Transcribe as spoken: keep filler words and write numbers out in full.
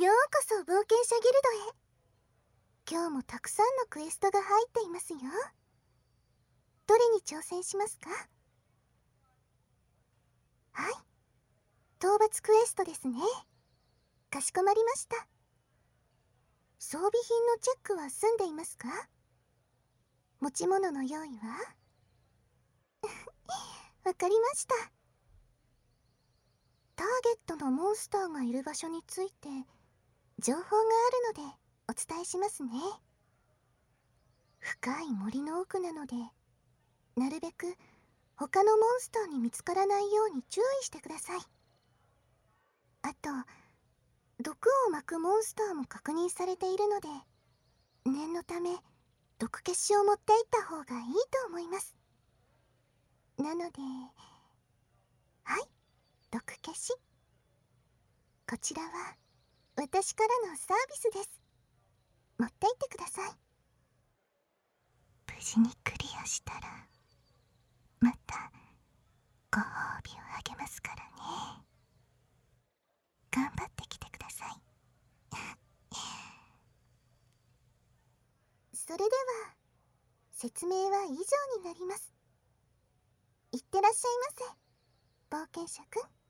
ようこそ冒険者ギルドへ。今日もたくさんのクエストが入っていますよ。どれに挑戦しますか？はい、討伐クエストですね。かしこまりました。装備品のチェックは済んでいますか？持ち物の用意はわかりました。ターゲットのモンスターがいる場所について情報があるのでお伝えしますね。深い森の奥なので、なるべく他のモンスターに見つからないように注意してください。あと、毒を巻くモンスターも確認されているので、念のため毒消しを持っていった方がいいと思います。なので、はい、毒消し。こちらは私からのサービスです。持っていってください。無事にクリアしたらまたご褒美をあげますからね。頑張ってきてください。それでは説明は以上になります。いってらっしゃいませ、冒険者くん。